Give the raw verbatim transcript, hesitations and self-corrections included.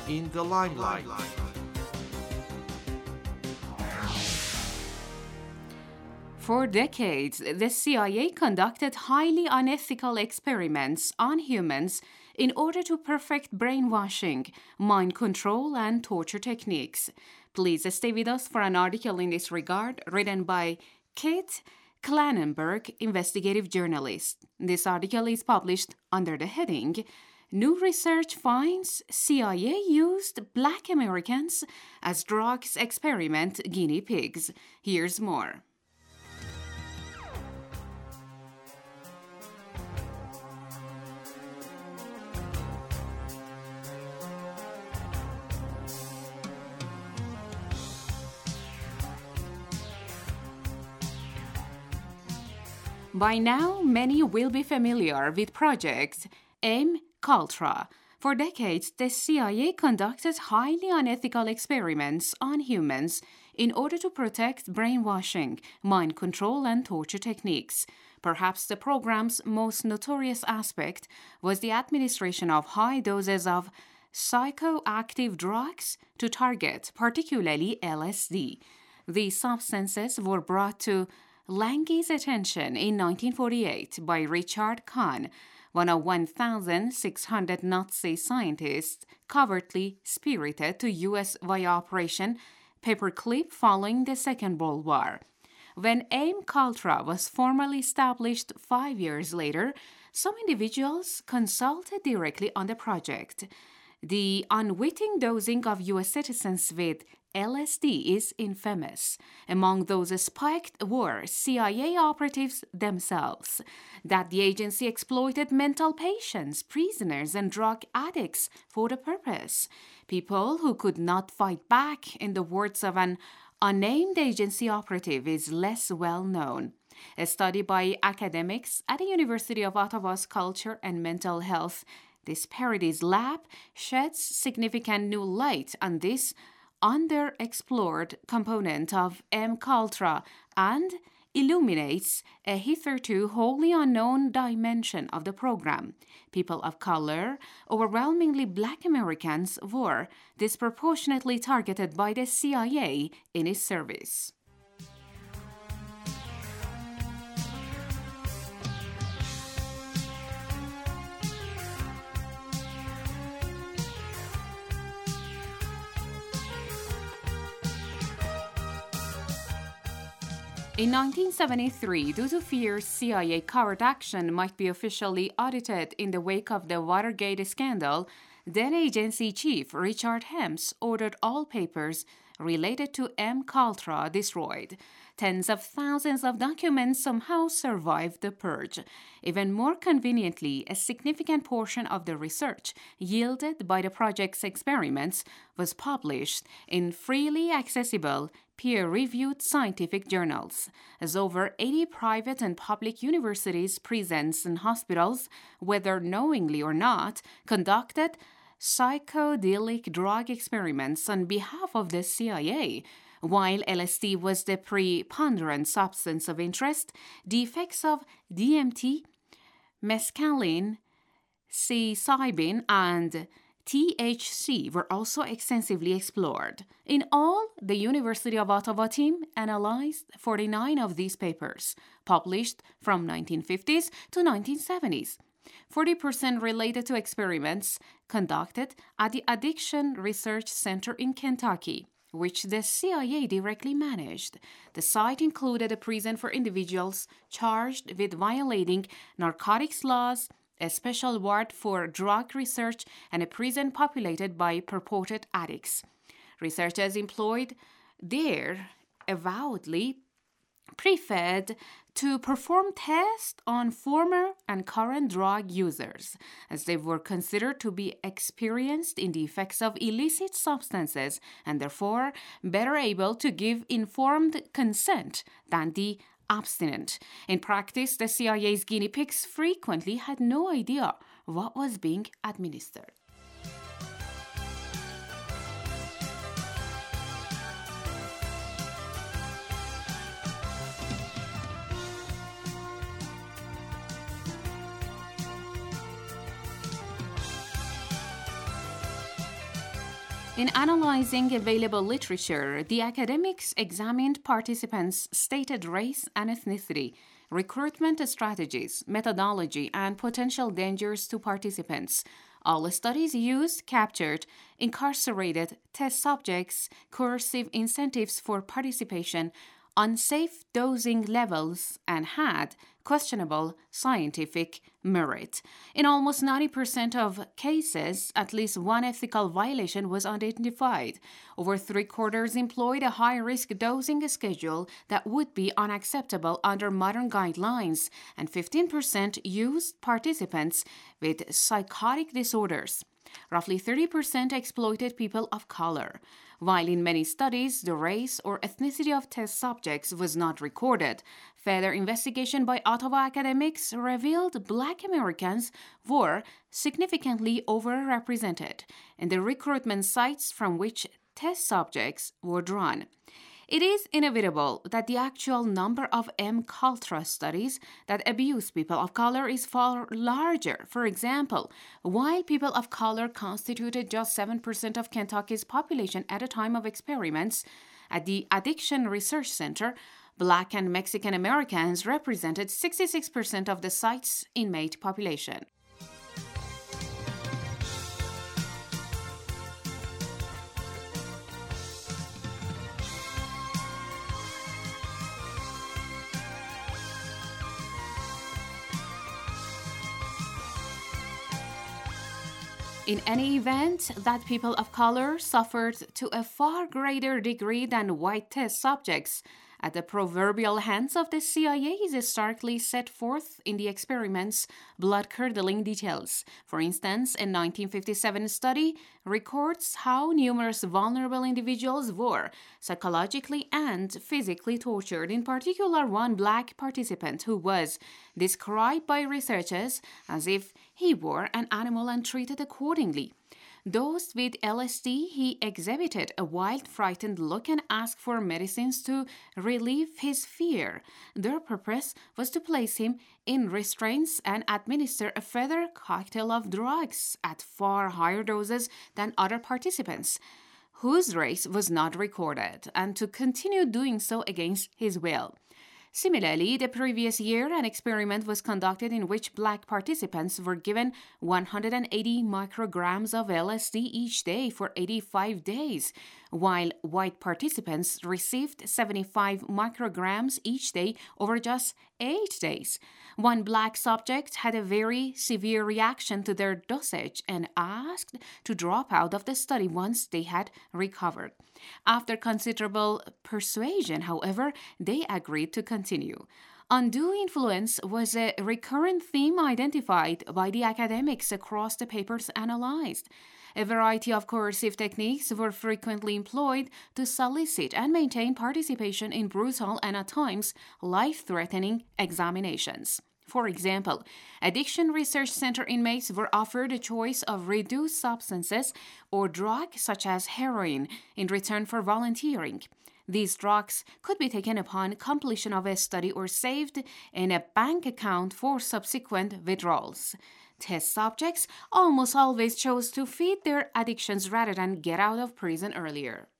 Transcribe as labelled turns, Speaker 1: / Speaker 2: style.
Speaker 1: in the limelight.
Speaker 2: For decades, the C I A conducted highly unethical experiments on humans in order to perfect brainwashing, mind control, and torture techniques. Please stay with us for an article in this regard written by Kate Clanenberg, investigative journalist. This article is published under the heading, New Research Finds C I A Used Black Americans as Drugs Experiment Guinea Pigs. Here's more. By now, many will be familiar with Project MKUltra. For decades, the C I A conducted highly unethical experiments on humans in order to protect brainwashing, mind control, and torture techniques. Perhaps the program's most notorious aspect was the administration of high doses of psychoactive drugs to target particularly L S D. These substances were brought to Lange's attention in nineteen forty-eight by Richard Kahn, one of one thousand six hundred Nazi scientists covertly spirited to U S via Operation Paperclip following the Second World War. When MKUltra was formally established five years later, some individuals consulted directly on the project. The unwitting dosing of U S citizens with L S D is infamous. Among those spiked were C I A operatives themselves. That the agency exploited mental patients, prisoners, and drug addicts for the purpose. People who could not fight back, in the words of an unnamed agency operative, is less well known. A study by academics at the University of Ottawa's Culture and Mental Health Disparities Lab sheds significant new light on this underexplored component of MKUltra and illuminates a hitherto wholly unknown dimension of the program. People of color, overwhelmingly Black Americans, were disproportionately targeted by the C I A in its service. In nineteen seventy-three, due to fears C I A covert action might be officially audited in the wake of the Watergate scandal, then agency chief Richard Helms ordered all papers related to MKUltra destroyed. Tens of thousands of documents somehow survived the purge. Even more conveniently, a significant portion of the research yielded by the project's experiments was published in freely accessible, peer-reviewed scientific journals, as over eighty private and public universities, prisons, and hospitals, whether knowingly or not, conducted psychedelic drug experiments on behalf of the C I A. While L S D was the preponderant substance of interest, the effects of D M T, mescaline, psilocybin, and T H C were also extensively explored. In all, the University of Ottawa team analyzed forty-nine of these papers, published from nineteen fifties to nineteen seventies. forty percent related to experiments conducted at the Addiction Research Center in Kentucky, which the C I A directly managed. The site included a prison for individuals charged with violating narcotics laws, a special ward for drug research, and a prison populated by purported addicts. Researchers employed there avowedly preferred to perform tests on former and current drug users, as they were considered to be experienced in the effects of illicit substances and therefore better able to give informed consent than the abstinent. In practice, the C I A's guinea pigs frequently had no idea what was being administered. In analyzing available literature, the academics examined participants' stated race and ethnicity, recruitment strategies, methodology, and potential dangers to participants. All studies used captured incarcerated test subjects, coercive incentives for participation, unsafe dosing levels, and had questionable scientific merit. In almost ninety percent of cases, at least one ethical violation was identified. Over three quarters employed a high-risk dosing schedule that would be unacceptable under modern guidelines, and fifteen percent used participants with psychotic disorders. Roughly thirty percent exploited people of color. While in many studies, the race or ethnicity of test subjects was not recorded, further investigation by Ottawa academics revealed Black Americans were significantly overrepresented in the recruitment sites from which test subjects were drawn. It is inevitable that the actual number of MKUltra studies that abuse people of color is far larger. For example, while people of color constituted just seven percent of Kentucky's population at the time of experiments, at the Addiction Research Center, Black and Mexican Americans represented sixty-six percent of the site's inmate population. In any event, that people of color suffered to a far greater degree than white test subjects at the proverbial hands of the C I A is starkly set forth in the experiment's blood-curdling details. For instance, a nineteen fifty-seven study records how numerous vulnerable individuals were psychologically and physically tortured, in particular one Black participant who was described by researchers as if he were an animal and treated accordingly. Dosed with L S D, he exhibited a wild, frightened look and asked for medicines to relieve his fear. Their purpose was to place him in restraints and administer a further cocktail of drugs at far higher doses than other participants, whose race was not recorded, and to continue doing so against his will. Similarly, the previous year, an experiment was conducted in which Black participants were given one hundred eighty micrograms of L S D each day for eighty-five days, while white participants received seventy-five micrograms each day over just eight days. One Black subject had a very severe reaction to their dosage and asked to drop out of the study once they had recovered. After considerable persuasion, however, they agreed to continue. Undue influence was a recurrent theme identified by the academics across the papers analyzed. A variety of coercive techniques were frequently employed to solicit and maintain participation in brutal and at times life-threatening examinations. For example, Addiction Research Center inmates were offered a choice of reduced substances or drugs such as heroin in return for volunteering. These drugs could be taken upon completion of a study or saved in a bank account for subsequent withdrawals. Test subjects almost always chose to feed their addictions rather than get out of prison earlier.